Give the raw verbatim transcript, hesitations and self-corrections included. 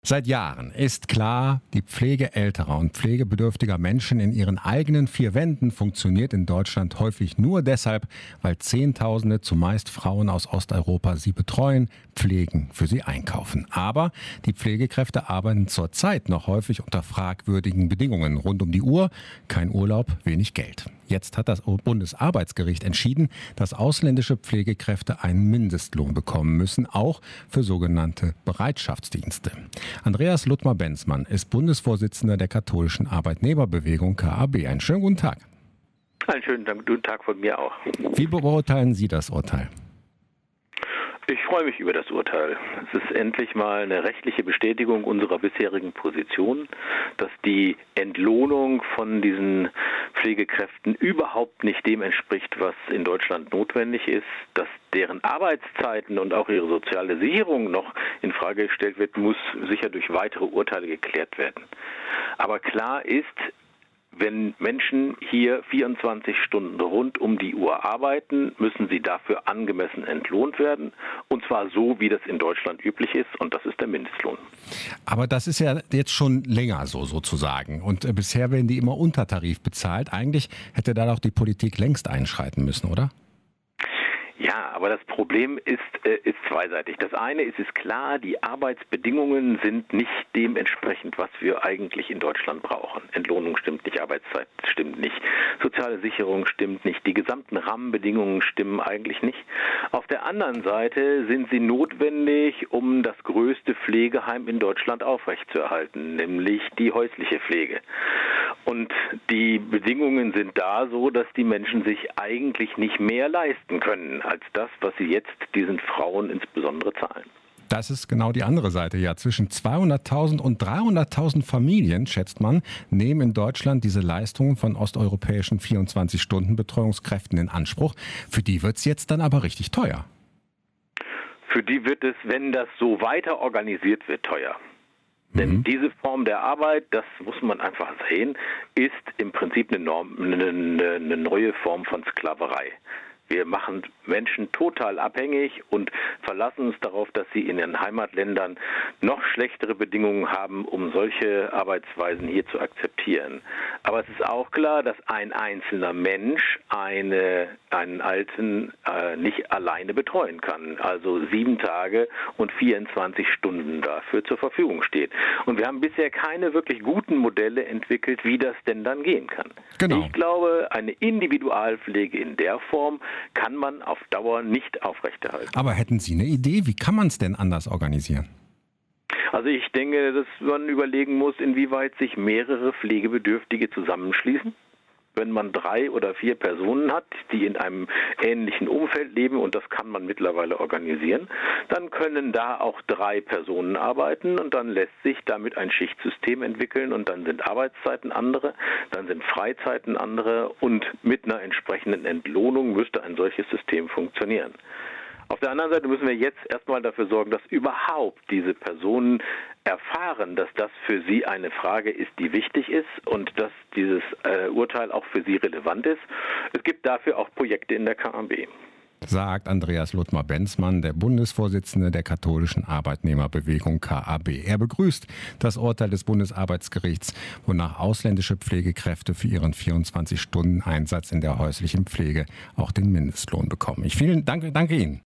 Seit Jahren ist klar, die Pflege älterer und pflegebedürftiger Menschen in ihren eigenen vier Wänden funktioniert in Deutschland häufig nur deshalb, weil Zehntausende, zumeist Frauen aus Osteuropa, sie betreuen, pflegen, für sie einkaufen. Aber die Pflegekräfte arbeiten zurzeit noch häufig unter fragwürdigen Bedingungen. Rund um die Uhr, kein Urlaub, wenig Geld. Jetzt hat das Bundesarbeitsgericht entschieden, dass ausländische Pflegekräfte einen Mindestlohn bekommen müssen, auch für sogenannte Bereitschaftsdienste. Andreas Ludmer-Benzmann ist Bundesvorsitzender der katholischen Arbeitnehmerbewegung K A B. Einen schönen guten Tag. Einen schönen guten Tag von mir auch. Wie beurteilen Sie das Urteil? Ich freue mich über das Urteil. Es ist endlich mal eine rechtliche Bestätigung unserer bisherigen Position, dass die Entlohnung von diesen Pflegekräften überhaupt nicht dem entspricht, was in Deutschland notwendig ist, dass deren Arbeitszeiten und auch ihre soziale Sicherung noch in Frage gestellt wird, muss sicher durch weitere Urteile geklärt werden. Aber klar ist, wenn Menschen hier vierundzwanzig Stunden rund um die Uhr arbeiten, müssen sie dafür angemessen entlohnt werden. Und zwar so, wie das in Deutschland üblich ist. Und das ist der Mindestlohn. Aber das ist ja jetzt schon länger so sozusagen. Und äh, bisher werden die immer unter Tarif bezahlt. Eigentlich hätte da doch die Politik längst einschreiten müssen, oder? Ja, aber das Problem ist, äh, ist zweiseitig. Das eine ist, ist klar, die Arbeitsbedingungen sind nicht dementsprechend, was wir eigentlich in Deutschland brauchen. Entlohnung stimmt nicht, Arbeitszeit stimmt nicht, soziale Sicherung stimmt nicht, die gesamten Rahmenbedingungen stimmen eigentlich nicht. Auf der anderen Seite sind sie notwendig, um das größte Pflegeheim in Deutschland aufrechtzuerhalten, nämlich die häusliche Pflege. Und die Bedingungen sind da so, dass die Menschen sich eigentlich nicht mehr leisten können als das, was sie jetzt diesen Frauen insbesondere zahlen. Das ist genau die andere Seite. Ja, zwischen zweihunderttausend und dreihunderttausend Familien, schätzt man, nehmen in Deutschland diese Leistungen von osteuropäischen vierundzwanzig-Stunden-Betreuungskräften in Anspruch. Für die wird es jetzt dann aber richtig teuer. Für die wird es, wenn das so weiter organisiert wird, teuer. Denn diese Form der Arbeit, das muss man einfach sehen, ist im Prinzip eine, Norm, eine, eine neue Form von Sklaverei. Wir machen Menschen total abhängig und verlassen uns darauf, dass sie in ihren Heimatländern noch schlechtere Bedingungen haben, um solche Arbeitsweisen hier zu akzeptieren. Aber es ist auch klar, dass ein einzelner Mensch eine, einen Alten äh, nicht alleine betreuen kann. Also sieben Tage und vierundzwanzig Stunden dafür zur Verfügung steht. Und wir haben bisher keine wirklich guten Modelle entwickelt, wie das denn dann gehen kann. Genau. Ich glaube, eine Individualpflege in der Form kann man auf Dauer nicht aufrechterhalten. Aber hätten Sie eine Idee, wie kann man es denn anders organisieren? Also ich denke, dass man überlegen muss, inwieweit sich mehrere Pflegebedürftige zusammenschließen. Wenn man drei oder vier Personen hat, die in einem ähnlichen Umfeld leben, und das kann man mittlerweile organisieren, dann können da auch drei Personen arbeiten und dann lässt sich damit ein Schichtsystem entwickeln und dann sind Arbeitszeiten andere, dann sind Freizeiten andere und mit einer entsprechenden Entlohnung müsste ein solches System funktionieren. Auf der anderen Seite müssen wir jetzt erstmal dafür sorgen, dass überhaupt diese Personen erfahren, dass das für sie eine Frage ist, die wichtig ist und dass dieses äh, Urteil auch für sie relevant ist. Es gibt dafür auch Projekte in der K A B. Sagt Andreas Ludmer-Benzmann, der Bundesvorsitzende der katholischen Arbeitnehmerbewegung K A B. Er begrüßt das Urteil des Bundesarbeitsgerichts, wonach ausländische Pflegekräfte für ihren vierundzwanzig Stunden Einsatz in der häuslichen Pflege auch den Mindestlohn bekommen. Ich vielen Dank, danke Ihnen.